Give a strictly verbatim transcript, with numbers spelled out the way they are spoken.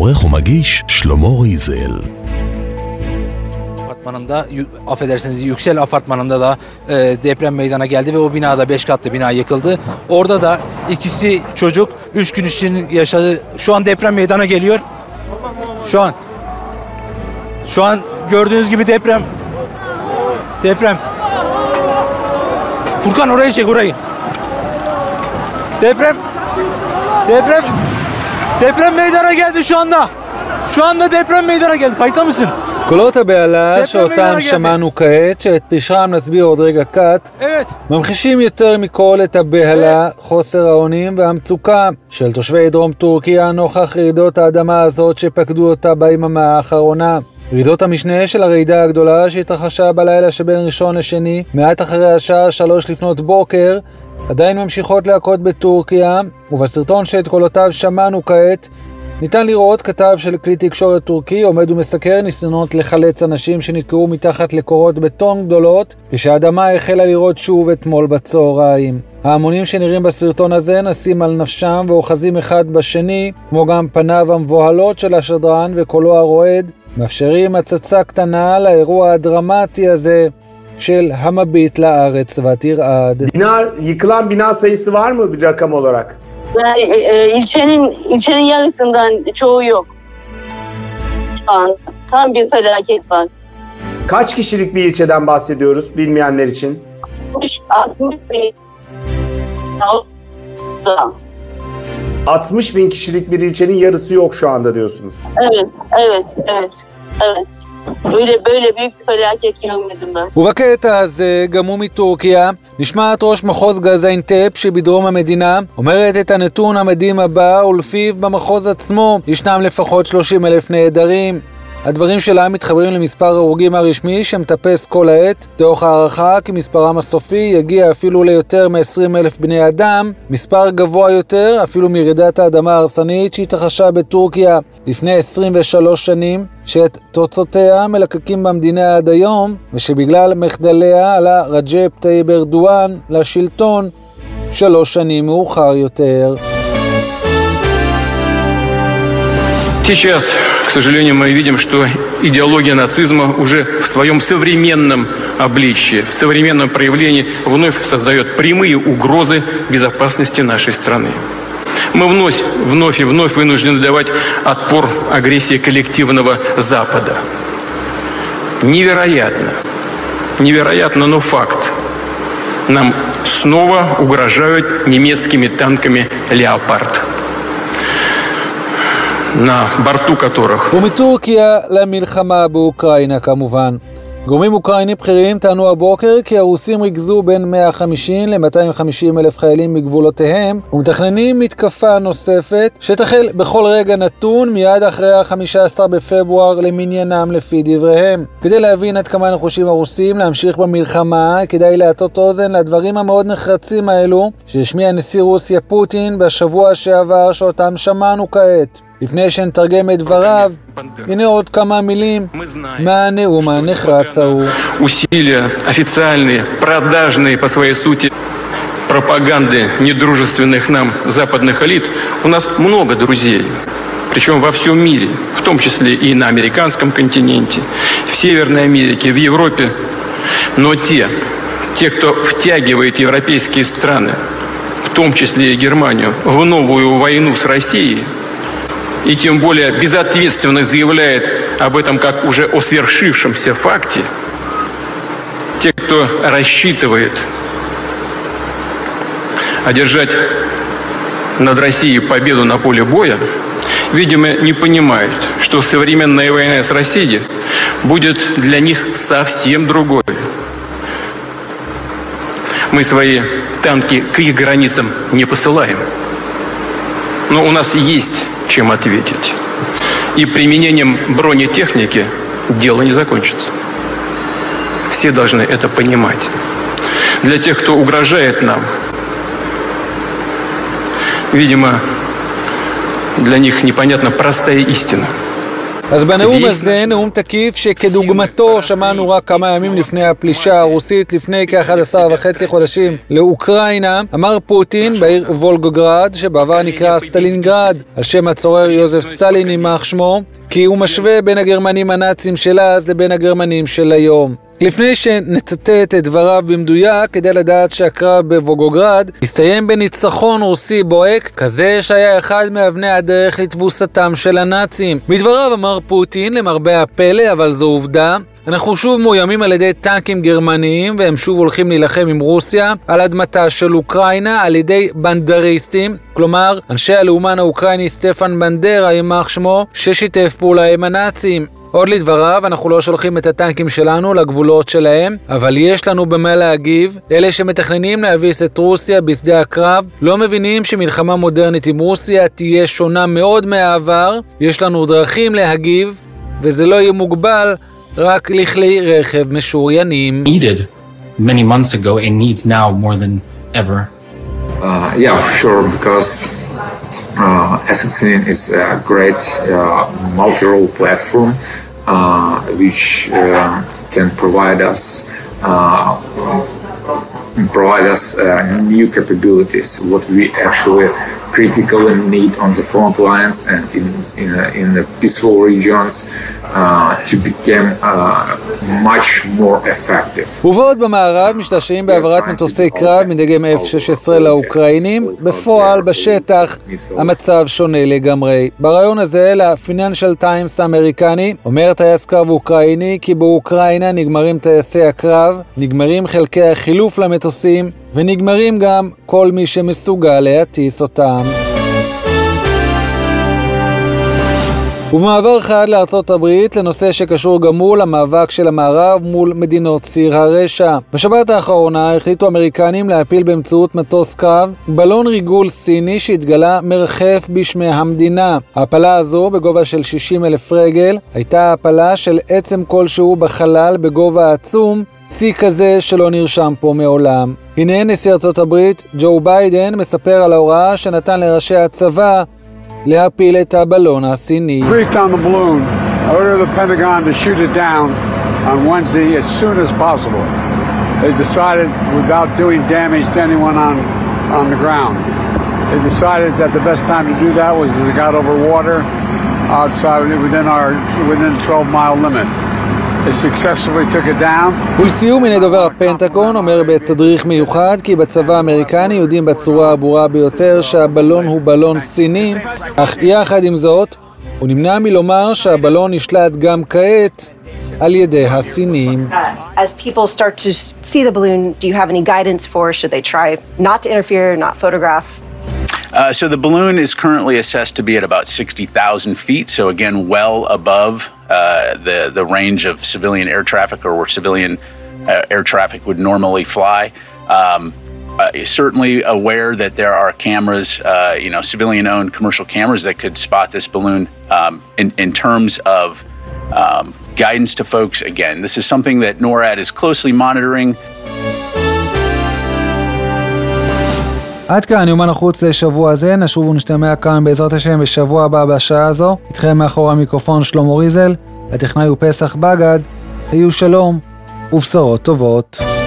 עורך ומגיש שלמה ריזל. Apartmanında, affedersiniz Yüksel Apartmanı'nda da e, deprem meydana geldi ve o binada beş katlı bina yıkıldı. Orada da ikisi çocuk üç gün için yaşadı. Şu an deprem meydana geliyor. Şu an şu an gördüğünüz gibi deprem deprem. Furkan orayı çek orayı. Deprem deprem deprem meydana geldi şu anda. şu anda deprem meydana geldi. Kayıtta mısın? קולות הבהלה שאותם שמענו כעת, שאת פשרם נסביר עוד רגע קט, ממחישים יותר מכל את הבהלה, חוסר האונים והמצוקה של תושבי דרום טורקיה נוכח רעידות האדמה הזאת שפקדו אותה ביממה האחרונה. רעידות המשנה של הרעידה הגדולה שהתרחשה בלילה שבין ראשון לשני, מעט אחרי השעה שלוש לפנות בוקר, עדיין ממשיכות להכות בטורקיה, ובסרטון שאת קולותיו שמענו כעת, ניתן לראות כתב של כלי תקשורת טורקי עומד ומסקר ניסיונות לחלץ אנשים שנתקעו מתחת לקורות בטון גדולות, כשהאדמה החלה לראות שוב אתמול בצהריים. ההמונים שנראים בסרטון הזה נסים על נפשם ואוחזים אחד בשני, כמו גם פניו המבוהלות של השדרן וקולו הרועד, מאפשרים הצצה קטנה לאירוע הדרמטי הזה של המביט לארץ ותרעד. Bina, yıkılan bina sayısı var mı bir rakam olarak? E, e, ilçenin ilçenin yarısından çoğu yok. Şu an tam bir felaket var. Kaç kişilik bir ilçeden bahsediyoruz bilmeyenler için? altmış bin. altmış bin kişilik bir ilçenin yarısı yok şu anda diyorsunuz. Evet, evet, evet, evet. böyle böyle büyük bir felaket görmedim ben. ובקטע הזה, גם הוא מטורקיה, נשמעת ראש מחוז גזיינטפ שבדרום המדינה, אומרת את הנתון המדהים הבא, ולפיו במחוז עצמו ישנם לפחות שלושים אלף נעדרים. הדברים שלה מתחברים למספר הרוגים הרשמי שמטפס כל העת, תוך הערכה כי מספרם הסופי יגיע אפילו ליותר מ-עשרים אלף בני אדם, מספר גבוה יותר אפילו מרעידת האדמה ההרסנית שהתרחשה בטורקיה לפני עשרים ושלוש שנים, שאת תוצאותיה מלקקים במדינה עד היום, ושבגלל מחדליה עלה רג'פ טייב ארדואן לשלטון שלוש שנים מאוחר יותר. Сейчас, к сожалению, мы видим, что идеология нацизма уже в своем современном обличии, в современном проявлении вновь создает прямые угрозы безопасности нашей страны. Мы вновь, вновь и вновь вынуждены давать отпор агрессии коллективного Запада. Невероятно, невероятно, но факт. Нам снова угрожают немецкими танками «Леопард», на борту которых... ומטורקיה למלחמה באוקראינה כמובן. גורמים אוקראינים בכירים טענו הבוקר כי הרוסים ריכזו בין מאה וחמישים ל-מאתיים וחמישים אלף חיילים מגבולותיהם ומתכננים מתקפה נוספת שתחל בכל רגע נתון מיד אחרי ה-חמישה עשר בפברואר למניינם לפי דבריהם. כדי להבין עד כמה נחושים הרוסים להמשיך במלחמה, כדאי להטות אוזן לדברים המאוד נחרצים האלו שהשמיע נשיא רוסיה פוטין בשבוע שעבר שאותם שמענו כעת. לפני שנתרגם את דבריו, הנה עוד כמה מילים מהנאום הנחרץ ההוא. Усилия официальные, продажные по своей сути пропаганды недружественных нам западных элит, у нас много друзей, причем во всем мире, в том числе и на американском континенте, в Северной Америке, в Европе. Но те, те, кто втягивает европейские страны, в том числе и Германию, в новую войну с Россией, и тем более безответственно заявляет об этом как уже о свершившемся факте, те, кто рассчитывает одержать над Россией победу на поле боя, видимо, не понимают, что современная война с Россией будет для них совсем другой. Мы свои танки к их границам не посылаем, но у нас есть чем ответить. И применением бронетехники дело не закончится. Все должны это понимать. Для тех, кто угрожает нам, видимо, для них непонятна простая истина. אז בנאום הזה, נאום תקיף שכדוגמתו שמענו רק כמה ימים לפני הפלישה הרוסית, לפני כ-אחד עשר וחצי חודשים לאוקראינה, אמר פוטין בעיר וולגוגרד, שבעבר נקרא סטלינגרד, על שם הצורר יוזף סטלין יימח שמו, כי הוא משווה בין הגרמנים הנאצים של אז לבין הגרמנים של היום. לפני שנצטט את דבריו במדויק, כדי לדעת שהקרב בוולגוגרד הסתיים בניצחון רוסי בוהק, כזה שהיה אחד מאבני הדרך לתבוסתם של הנאצים. מדבריו אמר פוטין, למרבה הפלא, אבל זו עובדה, אנחנו שוב מאוימים על ידי טנקים גרמניים, והם שוב הולכים להילחם עם רוסיה על אדמתה של אוקראינה על ידי בנדריסטים, כלומר אנשי הלאומן האוקראיני סטפן בנדרה יימח שמו, ששיתף פעולה עם הנאצים. עוד לדבריו, אנחנו לא שולחים את הטנקים שלנו לגבולות שלהם, אבל יש לנו במה להגיב. אלה שמתכננים להביס את רוסיה בשדה הקרב לא מבינים שמלחמה מודרנית עם רוסיה תהיה שונה מאוד מהעבר. יש לנו דרכים להגיב, וזה לא יהיה מוגבל רק לכלי רכב משוריינים. Needed many months ago and needs now more than ever. Uh, yeah, sure, because uh, Assassin is a great uh, multi-role platform uh, which uh, can provide us uh, provide us uh, new capabilities, what we actually critically need on the front lines and in in, uh, in the peaceful regions uh, to become uh, much more effective. ובעוד במערב משתעשעים בעברת מטוסי קרב מדגם אף שש עשרה לאוקראינים, בפועל בשטח המצב שונה לגמרי. ברעיון הזה לפיננשל טיימס האמריקני אומר טייס קרב אוקראיני כי באוקראינה נגמרים טייסי הקרב, נגמרים חלקי החילוף למטוסים ונגמרים גם כל מי שמסוגל להטיס אותם. ובמעבר אחד לארצות הברית, לנושא שקשור גם מול המאבק של המערב מול מדינות ציר הרשע. בשבת האחרונה החליטו אמריקנים להפיל באמצעות מטוס קרב בלון ריגול סיני שהתגלה מרחף בשמי המדינה. ההפלה הזו בגובה של שישים אלף רגל הייתה הפלה של עצם כלשהו בחלל בגובה עצום, שיא כזה שלא נרשם פה מעולם. הנה נשיא ארצות הברית ג'ו ביידן מספר על ההוראה שנתן לראשי הצבא להפיל את הבלון הסיני. Briefed on the balloon. I ordered the Pentagon to shoot it down on Wednesday as soon as possible. They decided without doing damage to anyone on on the ground. They decided that the best time to do that was as it got over water outside within our within the twelve mile limit. They successfully took it down. ולסיום, הנה דובר הפנטגון אומר בתדריך מיוחד כי בצבא האמריקני יודעים בצורה הברורה ביותר שהבלון הוא בלון סיני, אך יחד עם זאת הוא נמנע מלומר שהבלון נשלט גם כעת על ידי הסינים. As people start to see the balloon, do you have any guidance for should they try not to interfere, not photograph? Uh, so the balloon is currently assessed to be at about sixty thousand feet, so again well above uh, the, the range of civilian air traffic or where civilian uh, air traffic would normally fly. Um, uh, certainly aware that there are cameras, uh, you know, civilian-owned commercial cameras that could spot this balloon. Um, in, in terms of um, guidance to folks, again, this is something that NORAD is closely monitoring. עד כאן יומן החוץ לשבוע זה, נשוב ונשתמע כאן בעזרת השם בשבוע הבא בשעה הזו. איתכם מאחור המיקרופון שלמה ריזל, הטכנאי הוא פסח בגד, היו שלום ובשורות טובות.